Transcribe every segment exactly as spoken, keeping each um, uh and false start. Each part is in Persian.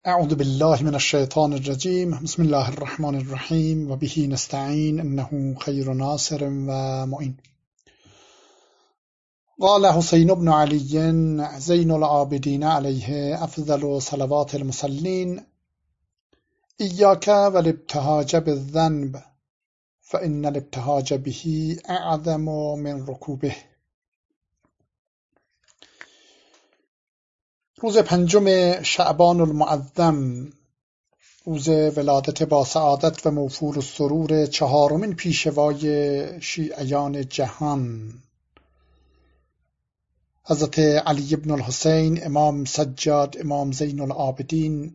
اعوذ بالله من الشیطان الرجیم. بسم الله الرحمن الرحیم و به نستعین انه خیر ناصر و معین. قال حسین بن علی زین العابدین علیه افضل صلوات المصلین: ایاک والابتهاج بالذنب فإن الابتهاج به اعظم من رکوبه. روز پنجم شعبان المعظم، روز ولادت با سعادت و موفور السرور چهارمین پیشوای شیعیان جهان، حضرت علی بن الحسین امام سجاد امام زین العابدین،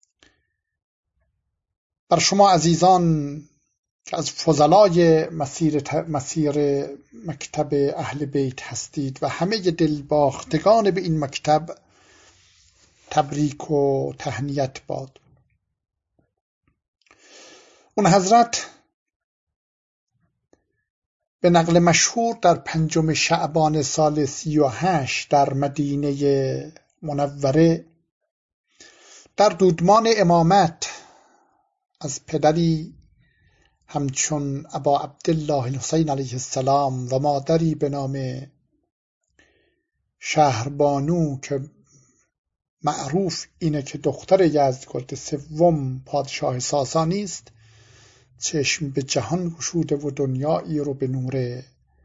بر شما عزیزان که از فضلای مسیر, مسیر مکتب اهل بیت هستید و همه دلباختگان به این مکتب تبریک و تهنیت باد. اون حضرت به نقل مشهور در پنجم شعبان سال سی و هشت در مدینه منوره در دودمان امامت از پدری همچون ابا عبدالله الحسین علیه السلام و مادری به نام شهربانو که معروف اینه که دختر یزدگرد سوم پادشاه ساسانی است، چشم به جهان گشوده و دنیایی رو به نور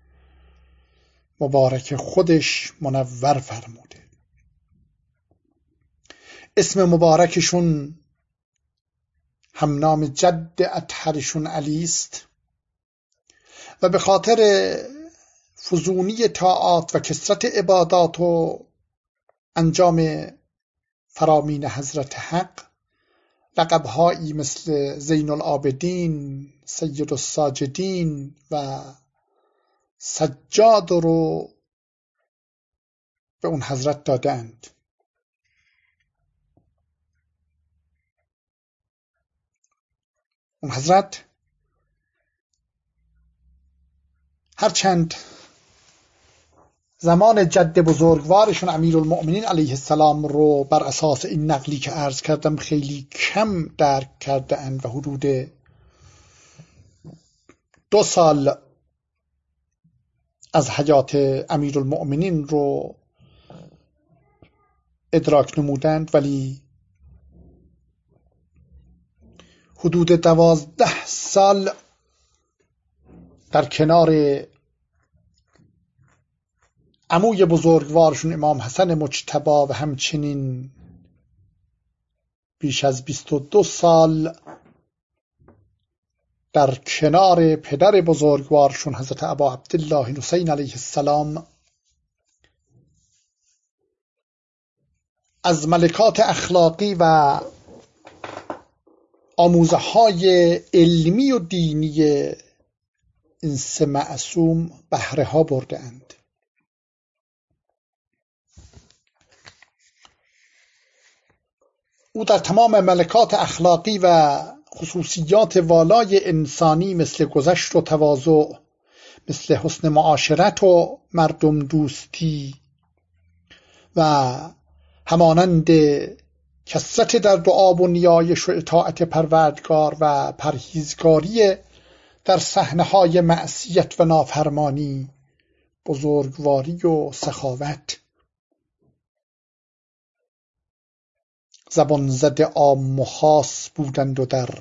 مبارک خودش منور فرموده. اسم مبارکشون هم نام جد اطهرشون علی است و به خاطر فزونی طاعات و کثرت عبادات و انجام فرامین حضرت حق لقب‌هایی مثل زین العابدین، سید الساجدین و سجاد رو به اون حضرت دادند. اون حضرت هرچند زمان جد بزرگوارشون امیرالمؤمنین علیه السلام رو بر اساس این نقلی که عرض کردم خیلی کم درک کرده اند و حدود دو سال از حیات امیرالمؤمنین رو ادراک نمودند، ولی حدود دوازده سال در کنار عموی بزرگوارشون امام حسن مجتبی و همچنین بیش از بیست و دو سال در کنار پدر بزرگوارشون حضرت ابا عبدالله الحسین علیه السلام از ملکات اخلاقی و آموزه های علمی و دینی این سه معصوم بهره ها برده اند. او در تمام ملکات اخلاقی و خصوصیات والای انسانی مثل گذشت و تواضع، مثل حسن معاشرت و مردم دوستی و همانند کثرت در دعا و نیایش و اطاعت پروردگار و پرهیزگاری در صحنه‌های معصیت و نافرمانی، بزرگواری و سخاوت، زبان زده عام و خاص بودند و در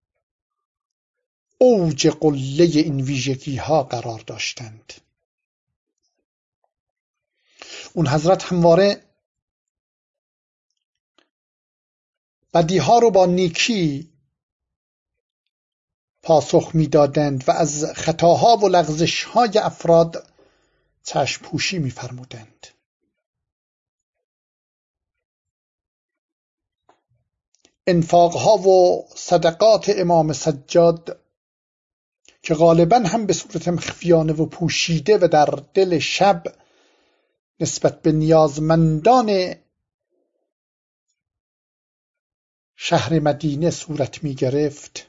اوج قله این ویژگی ها قرار داشتند. اون حضرت همواره بدیها رو با نیکی پاسخ میدادند و از خطاها و لغزش‌های افراد چشم پوشی می‌فرمودند. انفاقها و صدقات امام سجاد که غالباً هم به صورت مخفیانه و پوشیده و در دل شب نسبت به نیازمندان شهر مدینه صورت می گرفت،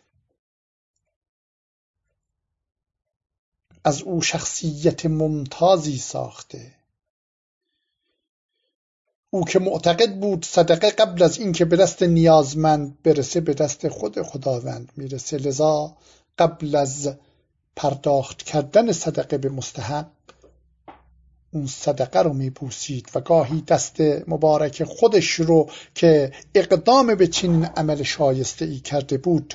از او شخصیت ممتازی ساخته. او که معتقد بود صدقه قبل از این که به دست نیازمند برسه به دست خود خداوند میرسه، لذا قبل از پرداخت کردن صدقه به مستحق اون صدقه رو میبوسید و گاهی دست مبارک خودش رو که اقدام به چنین عمل شایسته ای کرده بود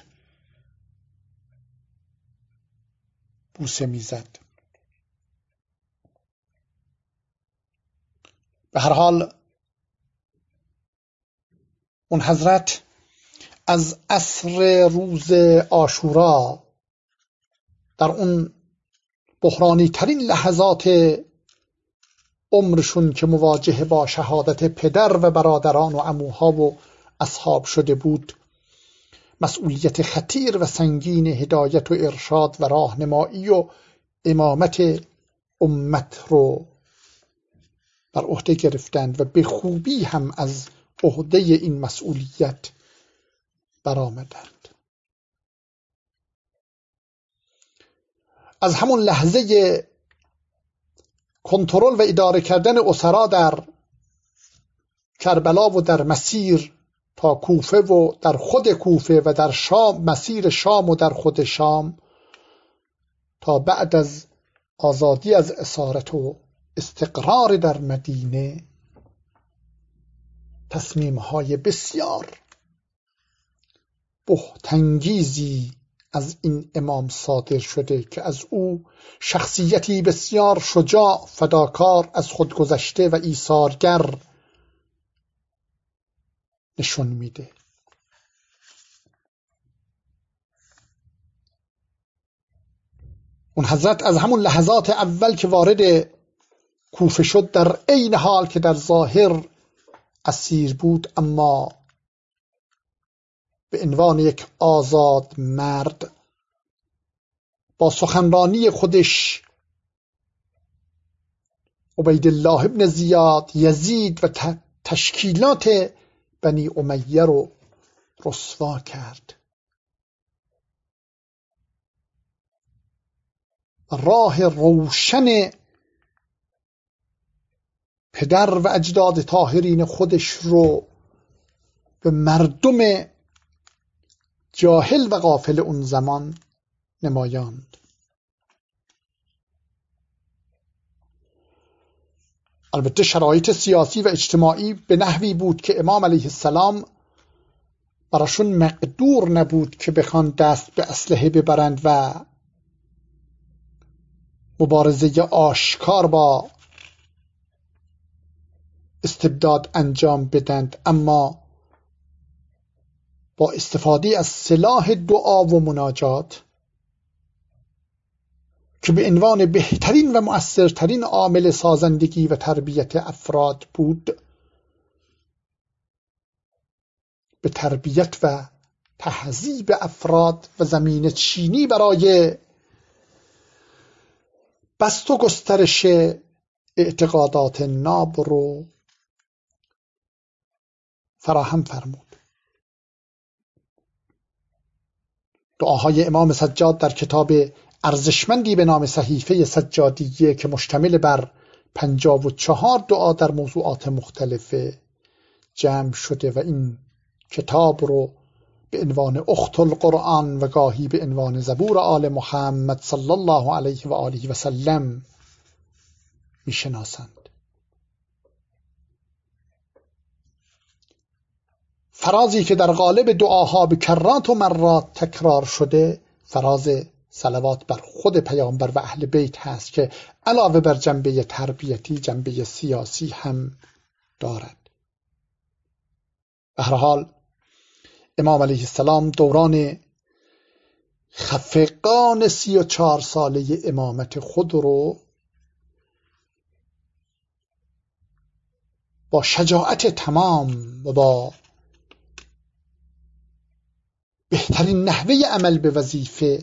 بوسه میزد. به هر حال اون حضرت از عصر روز عاشورا در اون بحرانی ترین لحظات عمرشون که مواجه با شهادت پدر و برادران و عموها و اصحاب شده بود، مسئولیت خطیر و سنگین هدایت و ارشاد و راهنمایی و امامت امت رو بر عهده گرفتند و به خوبی هم از عهده این مسئولیت برآمدند. از همون لحظه کنترل و اداره کردن اسرا در کربلا و در مسیر تا کوفه و در خود کوفه و در شام، مسیر شام و در خود شام، تا بعد از آزادی از اسارت و استقرار در مدینه، تصمیم‌های بسیار بهت‌انگیزی از این امام صادر شده که از او شخصیتی بسیار شجاع، فداکار، از خود گذشته و ایثارگر نشون میده. اون حضرت از همون لحظات اول که وارد کوفه شد، در عین حال که در ظاهر اسیر بود، اما به عنوان یک آزاد مرد با سخنرانی خودش عبیدالله ابن زیاد، یزید و تشکیلات بنی امیه رو رسوا کرد و راه روشن پدر و اجداد طاهرین خودش رو به مردم جاهل و غافل اون زمان نمایاند. البته شرایط سیاسی و اجتماعی به نحوی بود که امام علیه السلام براشون مقدور نبود که بخوان دست به اسلحه ببرند و مبارزه آشکار با استبداد انجام بدند، اما با استفاده از سلاح دعا و مناجات که به عنوان بهترین و مؤثرترین عامل سازندگی و تربیت افراد بود، به تربیت و تهذیب افراد و زمینه چینی برای بسط و گسترش اعتقادات ناب رو فراهم فرمود. دعاهای امام سجاد در کتاب ارزشمندی به نام صحیفه سجادیه که مشتمل بر پنجاه و چهار دعا در موضوعات مختلفه جمع شده و این کتاب رو به عنوان اخت القرآن و گاهی به عنوان زبور آل محمد صلی الله علیه و آله و سلم میشناسند. فرازی که در قالب دعاها به کرات و مرات تکرار شده فراز صلوات بر خود پیامبر و اهل بیت هست که علاوه بر جنبه تربیتی جنبه سیاسی هم دارد. به هر حال امام علیه السلام دوران خفقان سی و چهار ساله امامت خود رو با شجاعت تمام و با بهترین نحوه عمل به وظیفه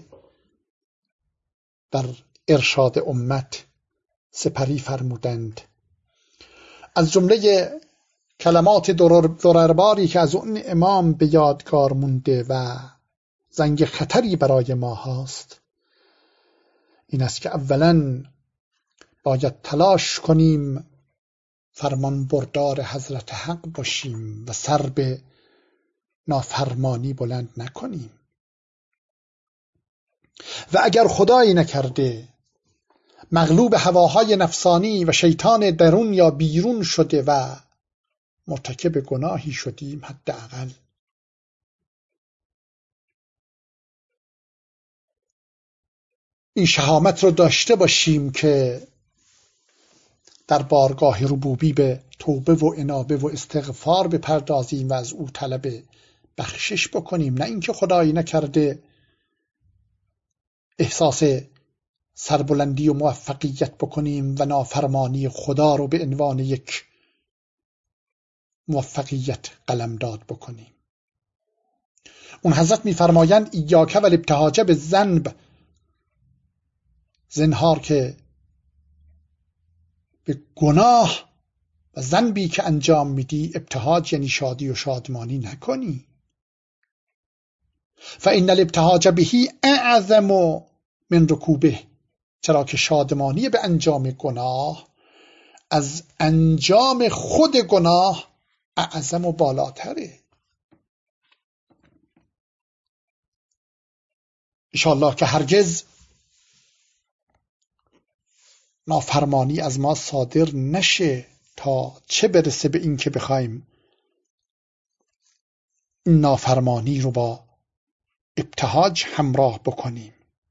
در ارشاد امت سپری فرمودند. از جمله کلمات دررباری که از اون امام به یادگار مونده و زنگ خطری برای ما هست این است که اولا باید تلاش کنیم فرمان بردار حضرت حق باشیم و سر به نافرمانی بلند نکنیم. و اگر خدایی نکرده مغلوب هواهای نفسانی و شیطان درون یا بیرون شده و مرتکب گناهی شدیم، حداقل این شهامت رو داشته باشیم که در بارگاه ربوبی به توبه و انابه و استغفار بپردازیم و از او طلب بخشش بکنیم، نه اینکه خدایی نکرده احساس سربلندی و موفقیت بکنیم و نافرمانی خدا رو به عنوان یک موفقیت قلمداد بکنیم. اون حضرت می‌فرمایند ایاک و الابتهاج بالذنب، زنهار که به گناه و ذنبی که انجام میدی ابتهاج یعنی شادی و شادمانی نکنی. فإن الابتهاج به اعظم من رکوبه، چرا که شادمانی به انجام گناه از انجام خود گناه اعظم و بالاتره. انشاءالله که هرگز نافرمانی از ما صادر نشه تا چه برسه به این که بخوایم این نافرمانی رو با ابتهاج همراه بکنیم.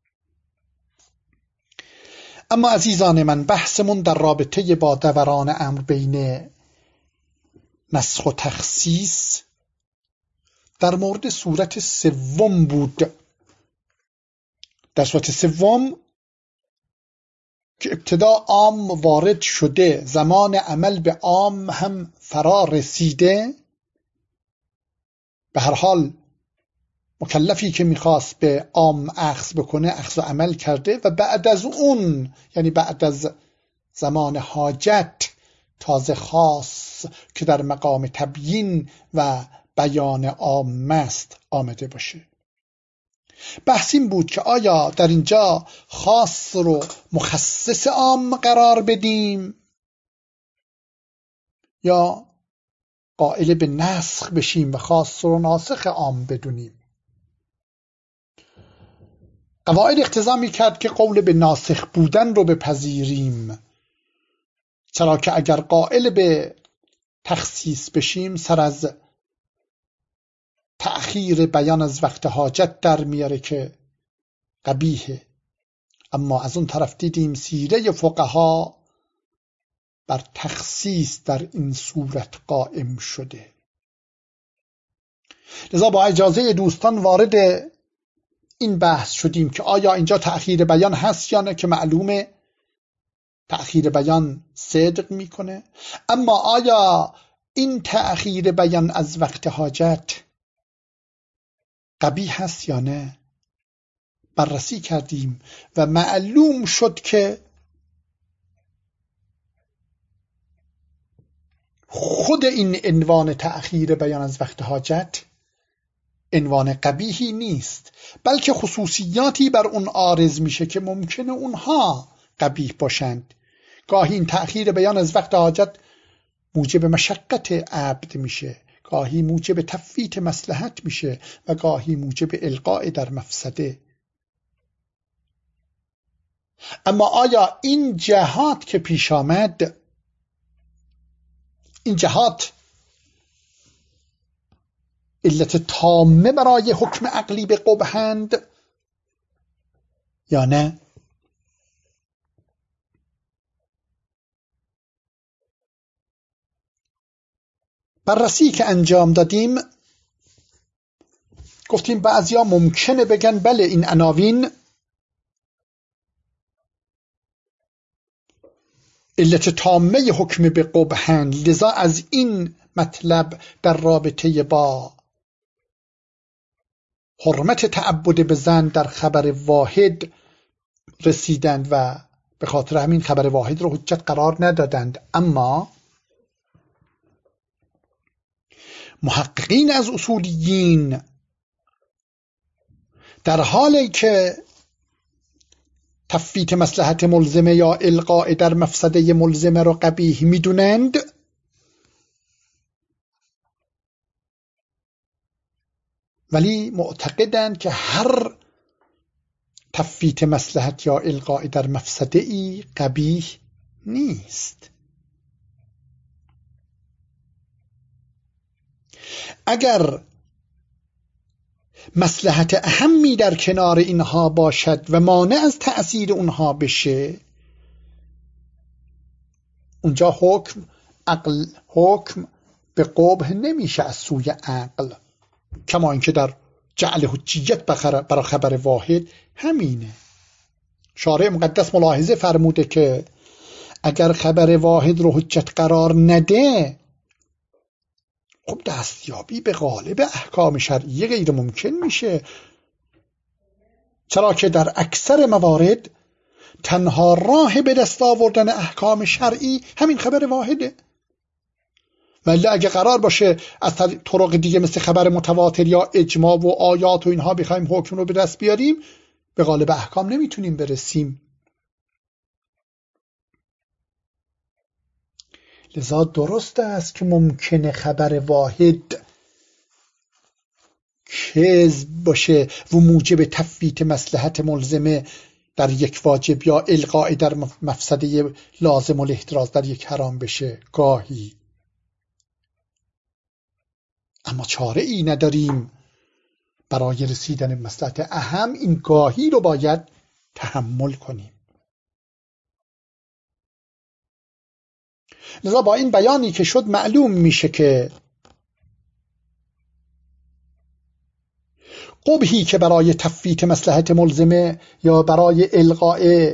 اما عزیزان من، بحثمون در رابطه با دوران امر بین نسخ و تخصیص در مورد صورت سوم بود. در صورت سوم که ابتدا عام وارد شده، زمان عمل به عام هم فرا رسیده، به هر حال مکلفی که میخواست به عام اخذ بکنه اخذ و عمل کرده و بعد از اون، یعنی بعد از زمان حاجت، تازه خاص که در مقام تبیین و بیان عام است آمده باشه. بحث این بود که آیا در اینجا خاص رو مخصص عام قرار بدیم یا قائل به نسخ بشیم و خاص رو ناسخ عام بدونیم. قواعد اقتضا می‌کرد که قول به ناسخ بودن رو بپذیریم، چرا که اگر قائل به تخصیص بشیم سر از تأخیر بیان از وقت حاجت در میاره که قبیحه. اما از اون طرف دیدیم سیره فقها بر تخصیص در این صورت قائم شده. لذا با اجازه دوستان وارد این بحث شدیم که آیا اینجا تأخیر بیان هست یا نه، که معلومه تأخیر بیان صدق میکنه. اما آیا این تأخیر بیان از وقت حاجت قبیح هست یا نه، بررسی کردیم و معلوم شد که خود این عنوان تأخیر بیان از وقت حاجت عنوان قبیحی نیست، بلکه خصوصیاتی بر اون عارض میشه که ممکنه اونها قبیح باشند. گاهی این تأخیر بیان از وقت حاجت موجب مشقت عبد میشه، گاهی موجب تفویت مصلحت میشه و گاهی موجب القاء در مفسده. اما آیا این جهات که پیش آمد، این جهات علت تامه برای حکم عقلی به قبحند یا نه؟ بررسی که انجام دادیم گفتیم بعضیا ممکنه بگن بله این عناوین علت تامه حکم به قبحند، لذا از این مطلب در رابطه با حرمت تعبد به زن در خبر واحد رسیدند و به خاطر همین خبر واحد رو حجت قرار ندادند. اما محققین از اصولیین در حالی که تفویت مصلحت ملزمه یا القاء در مفسده ملزمه رو قبیح میدونند، ولی معتقدند که هر تفویت مصلحت یا القاء در مفسده ای قبیح نیست. اگر مصلحت اهمی در کنار اینها باشد و مانع از تأثیر اونها بشه، اونجا حکم عقل حکم به قبح نمیشه از سوی عقل، کما اینکه در جعل حجیت برای خبر واحد همینه. شارع مقدس ملاحظه فرموده که اگر خبر واحد رو حجت قرار نده، خب دستیابی به غالب احکام شرعی غیر ممکن میشه، چرا که در اکثر موارد تنها راه به دست آوردن احکام شرعی همین خبر واحده. ولی اگه قرار باشه از طرق دیگه مثل خبر متواتر یا اجماع و آیات و اینها بخوایم حکم رو به دست بیاریم، به غالب احکام نمیتونیم برسیم. لذا درست است که ممکنه خبر واحد کذب باشه و موجب تفویت مصلحت ملزمه در یک واجب یا القاء در مفسده لازم الاحتراز در یک حرام بشه گاهی، اما چاره ای نداریم برای رسیدن به مصلحت اهم، این گاهی رو باید تحمل کنیم. لذا با این بیانی که شد معلوم میشه که قبحی که برای تفویت مصلحت ملزمه یا برای القاء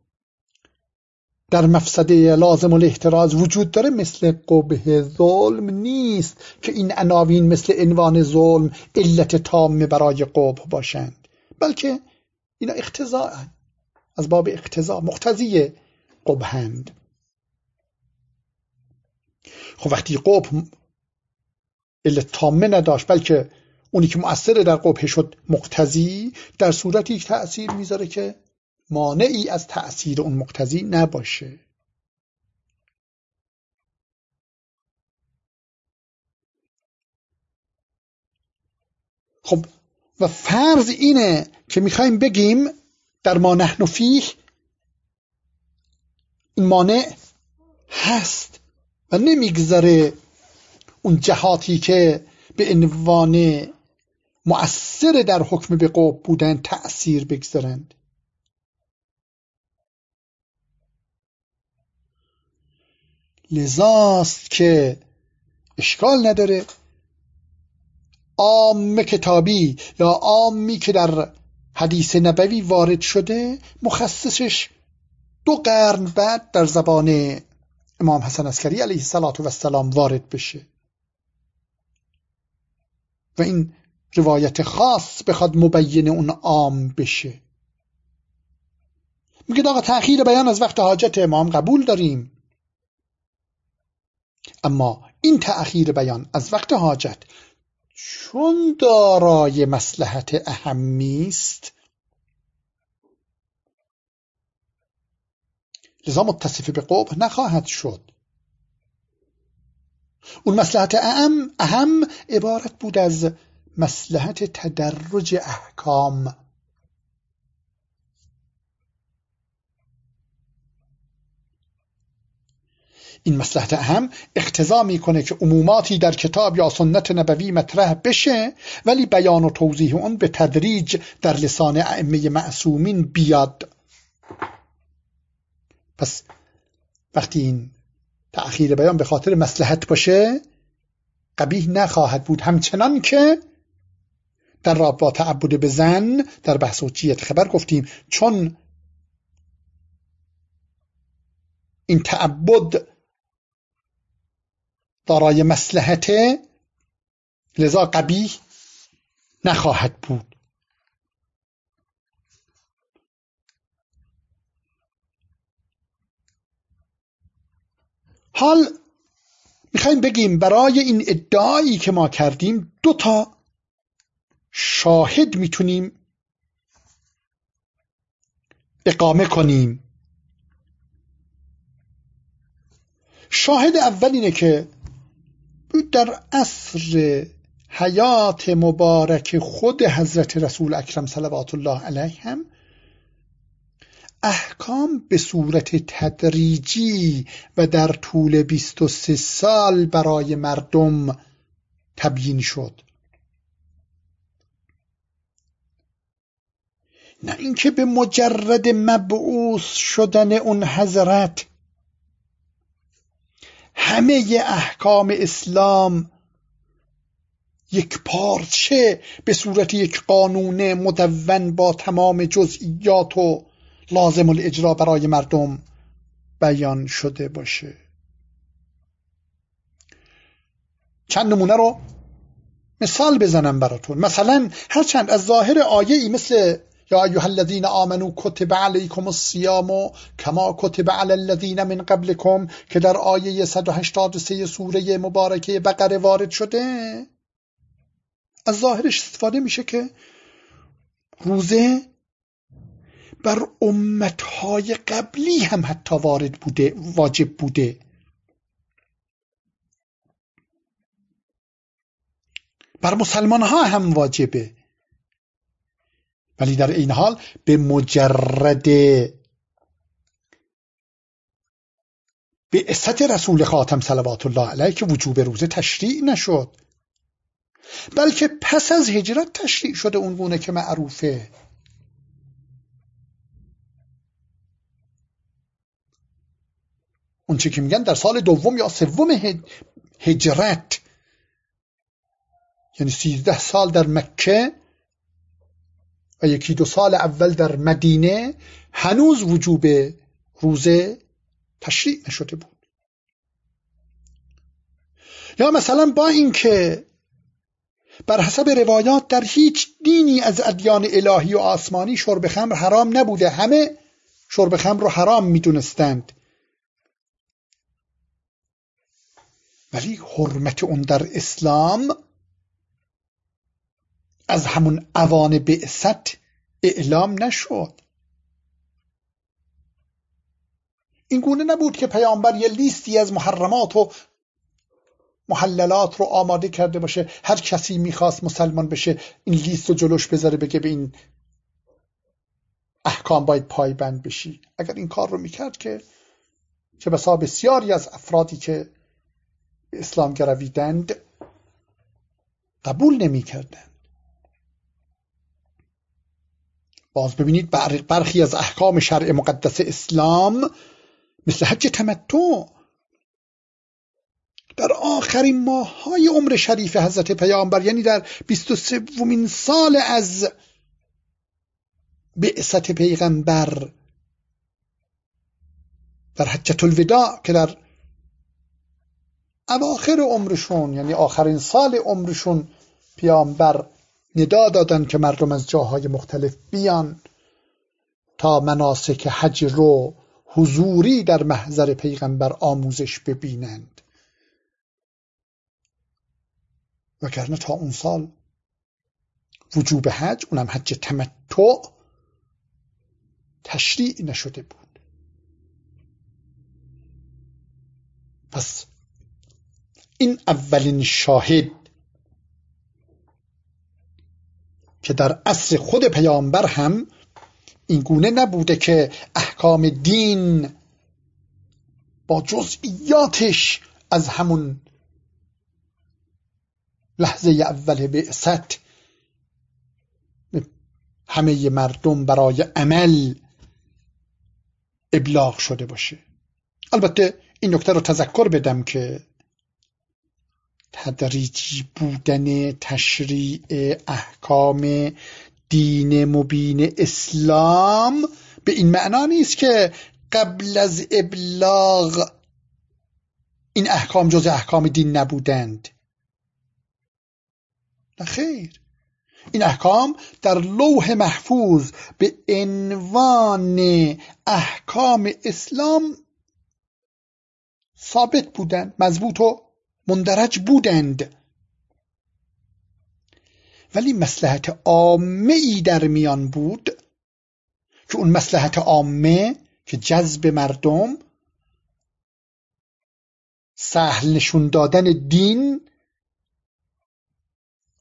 در مفسده لازم الاحتراز وجود داره مثل قبح ظلم نیست که این عناوین مثل عنوان ظلم علت تامه برای قبح باشند، بلکه اینا اقتضاء از باب اقتضا مقتضی قبحند. خب وقتی قبح علت تامه نداشت بلکه اونی که مؤثر در قبح شد مقتضی، در صورتی تأثیر میذاره که مانعی از تأثیر اون مقتضی نباشه. خب و فرض اینه که میخوایم بگیم در ما نحن فیه این مانع هست و نمیگذاره اون جهاتی که به عنوان مؤثر در حکم به قبح بودن تأثیر بگذارند. لذاست که اشکال نداره عام کتابی یا عامی که در حدیث نبوی وارد شده مخصصش دو قرن بعد در زبان امام حسن عسکری علیه السلام وارد بشه و این روایت خاص بخواد مبین اون عام بشه. میگه آقا تأخیر بیان از وقت حاجت امام قبول داریم، اما این تأخیر بیان از وقت حاجت چون دارای مصلحت اهمی است لذا متصف به قبح نخواهد شد. اون مصلحت اهم اهم عبارت بود از مصلحت تدرج احکام. این مصلحت اهم اقتضا میکنه که عموماتی در کتاب یا سنت نبوی مطرح بشه ولی بیان و توضیح اون به تدریج در لسان ائمه معصومین بیاد. پس وقتی این تأخیر بیان به خاطر مصلحت باشه قبیح نخواهد بود، همچنان که در رابطه با تعبد به زن در بحث حجیت خبر گفتیم چون این تعبد دارای مصلحت لذا قبیح نخواهد بود. حال میخوایم بگیم برای این ادعایی که ما کردیم دو تا شاهد میتونیم اقامه کنیم. شاهد اول اینه که در عصر حیات مبارک خود حضرت رسول اکرم صلوات الله علیه هم احکام به صورت تدریجی و در طول بیست و سه سال برای مردم تبیین شد، نه اینکه به مجرد مبعوث شدن اون حضرت همه احکام اسلام یک پارچه به صورت یک قانون مدون با تمام جزئیات و لازم الاجرا برای مردم بیان شده باشه. چند نمونه رو مثال بزنم براتون. مثلا هرچند از ظاهر آیه ای مثل یا ایها الذین آمنوا کتب علیکم الصیام کما کتب علی الذین من قبلکم که در آیه صد و هشتاد و سه سوره مبارکه بقره وارد شده، از ظاهرش استفاده میشه که روزه بر امتهای قبلی هم حتی وارد بوده، واجب بوده. بر مسلمان ها هم واجبه، ولی در این حال به مجرد بعثت رسول خاتم صلوات الله علیه که وجوب روزه تشریع نشد، بلکه پس از هجرت تشریع شده اون گونه که معروفه. اون چه که میگن در سال دوم یا سوم هجرت، یعنی سیزده سال در مکه و یکی دو سال اول در مدینه، هنوز وجوب روزه تشریع نشده بود. یا مثلا با اینکه بر حسب روایات در هیچ دینی از ادیان الهی و آسمانی شرب خمر حرام نبوده، همه شرب خمر رو حرام میدونستند، ولی حرمت اون در اسلام از همون اوان بعثت اعلام نشد. این گونه نبود که پیامبر یه لیستی از محرمات و محللات رو آماده کرده باشه، هر کسی میخواست مسلمان بشه این لیست رو جلوش بذاره بگه به این احکام باید پایبند بشی. اگر این کار رو میکرد که چه بسا بسیاری از افرادی که به اسلام گرویدند قبول نمیکردند. باز ببینید برخی از احکام شرع مقدس اسلام مثل حج تمتع در آخرین ماه‌های عمر شریف حضرت پیامبر، یعنی در بیست و سومین سال از بعثت پیغمبر، در حجة الوداع که در اواخر عمرشون یعنی آخرین سال عمرشون پیامبر ندا دادن که مردم از جاهای مختلف بیان تا مناسک حج رو حضوری در محضر پیغمبر آموزش ببینند، وگرنه تا اون سال وجوب حج، اونم حج تمتع، تشریع نشده بود. پس این اولین شاهد که در عصر خود پیامبر هم این گونه نبوده که احکام دین با جزئیاتش از همون لحظه اول بعثت همه مردم برای عمل ابلاغ شده باشه. البته این نکته رو تذکر بدم که تدریجی بودن تشریع احکام دین مبین اسلام به این معنا نیست که قبل از ابلاغ این احکام جز احکام دین نبودند. نه خیر، این احکام در لوح محفوظ به عنوان احکام اسلام ثابت بودند، مضبوط و مندرج بودند، ولی مصلحت عامه ای در میان بود که اون مصلحت عامه که جذب مردم، سهل نشون دادن دین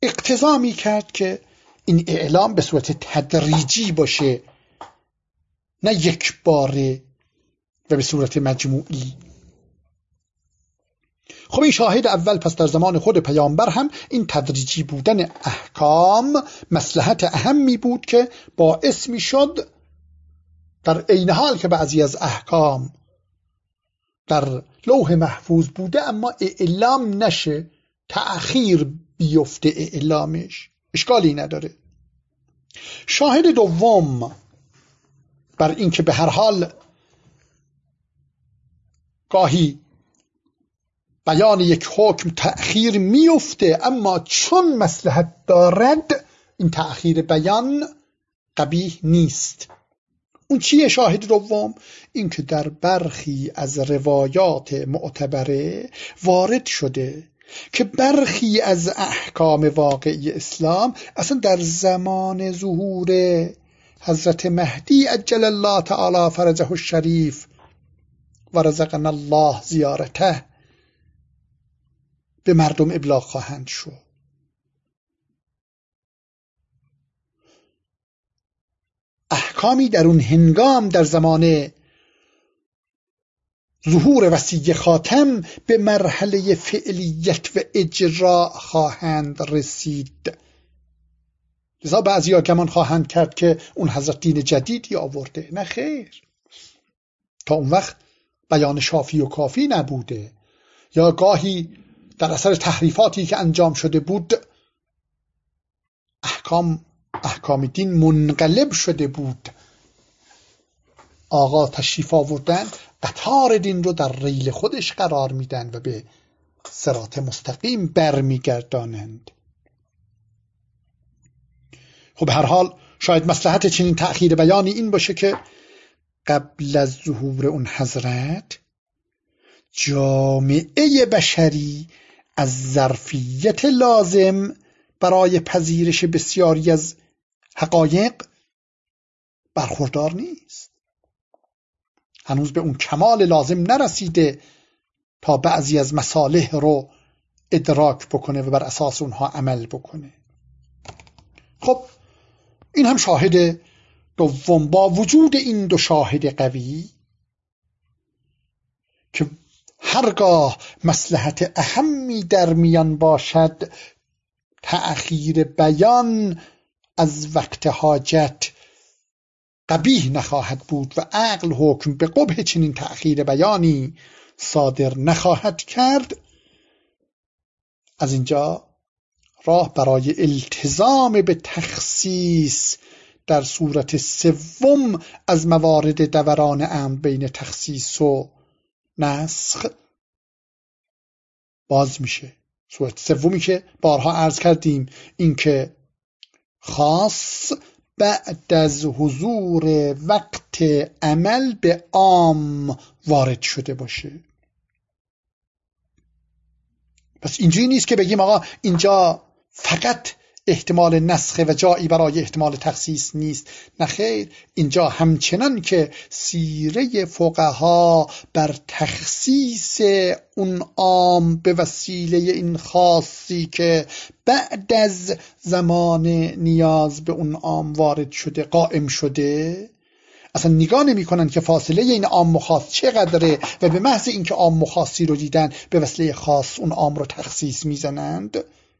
اقتضا می کرد که این اعلام به صورت تدریجی باشه، نه یک باره و به صورت مجموعی. خب این شاهد اول پس در زمان خود پیامبر هم این تدریجی بودن احکام مصلحت اهمی بود که باعث می شد در عین حال که بعضی از احکام در لوح محفوظ بوده اما اعلام نشه، تأخیر بیفته اعلامش، اشکالی نداره. شاهد دوم بر این که به هر حال گاهی بیان یک حکم تأخیر میفته اما چون مصلحت دارد این تأخیر بیان قبیح نیست. اون چیه شاهد دوم؟ این که در برخی از روایات معتبره وارد شده که برخی از احکام واقعی اسلام اصلا در زمان ظهور حضرت مهدی عجل الله تعالی فرجه الشریف و رزقنا الله زیارته به مردم ابلاغ خواهند شد. احکامی در اون هنگام در زمان ظهور وصی خاتم به مرحله فعلیت و اجرا خواهند رسید. لذا بعضی ها گمان خواهند کرد که اون حضرت دین جدیدی آورده. نه خیر، تا اون وقت بیان شافی و کافی نبوده، یا گاهی در اثر تحریفاتی که انجام شده بود احکام احکام دین منقلب شده بود. آقا تشریف آوردن قطار دین رو در ریل خودش قرار میدن و به صراط مستقیم برمیگردانند. خب هر حال شاید مصلحت چنین تأخیر بیانی این باشه که قبل از ظهور اون حضرت جامعه بشری از ظرفیت لازم برای پذیرش بسیاری از حقایق برخوردار نیست. هنوز به اون کمال لازم نرسیده تا بعضی از مصالح رو ادراک بکنه و بر اساس اونها عمل بکنه. خب این هم شاهد دوم. با وجود این دو شاهد قوی که هرگاه مصلحت اهمی در میان باشد تأخیر بیان از وقت حاجت قبیح نخواهد بود و عقل حکم به قبح چنین تأخیر بیانی صادر نخواهد کرد، از اینجا راه برای التزام به تخصیص در صورت سوم از موارد دوران امر بین تخصیص و نسخ باز میشه. صورت سومی که بارها عرض کردیم این که خاص بعد از حضور وقت عمل به عام وارد شده باشه. پس اینجوری نیست که بگیم آقا اینجا فقط احتمال نسخه و جایی برای احتمال تخصیص نیست. نه خیر، اینجا همچنان که سیره فقها بر تخصیص اون عام به وسیله این خاصی که بعد از زمان نیاز به اون عام وارد شده قائم شده، اصلا نگاه نمی کنن که فاصله این عام و خاص چقدره و به محض اینکه عام و خاصی رو دیدن به وسیله خاص اون عام رو تخصیص میزنند.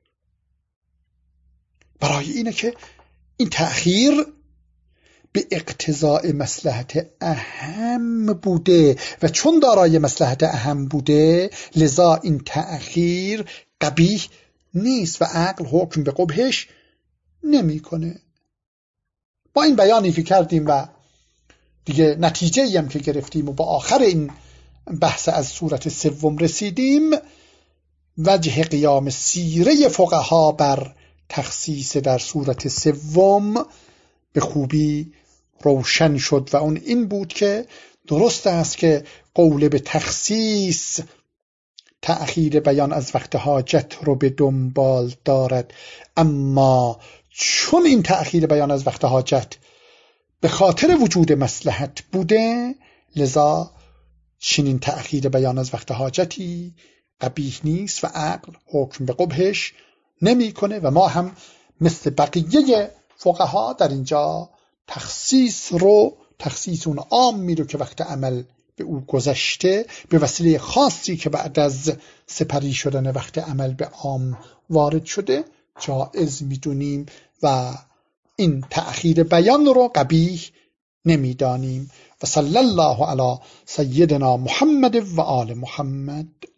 برای اینه که این تأخیر به اقتضاء مصلحت اهم بوده و چون دارای مصلحت اهم بوده لذا این تأخیر قبیح نیست و عقل حکم به قبحش نمی کنه. با این بیانی که کردیم و دیگه نتیجه‌ای هم که گرفتیم و با آخر این بحث از صورت سوم رسیدیم، وجه قیام سیره فقها بر تخصیص در صورت سوم به خوبی روشن شد و اون این بود که درست است که قول به تخصیص تأخیر بیان از وقت حاجت رو به دنبال دارد، اما چون این تأخیر بیان از وقت حاجت به خاطر وجود مصلحت بوده لذا چنین تأخیر بیان از وقت حاجتی قبیح نیست و عقل حکم به قبحش نمیکنه و ما هم مثل بقیه فقها در اینجا تخصیص رو تخصیص اون عامی رو که وقت عمل به او گذشته به وسیله خاصی که بعد از سپری شدن وقت عمل به عام وارد شده جائز میدونیم و این تأخیر بیان رو قبیح نمیدانیم. و صلی الله علی سیدنا محمد و آل محمد.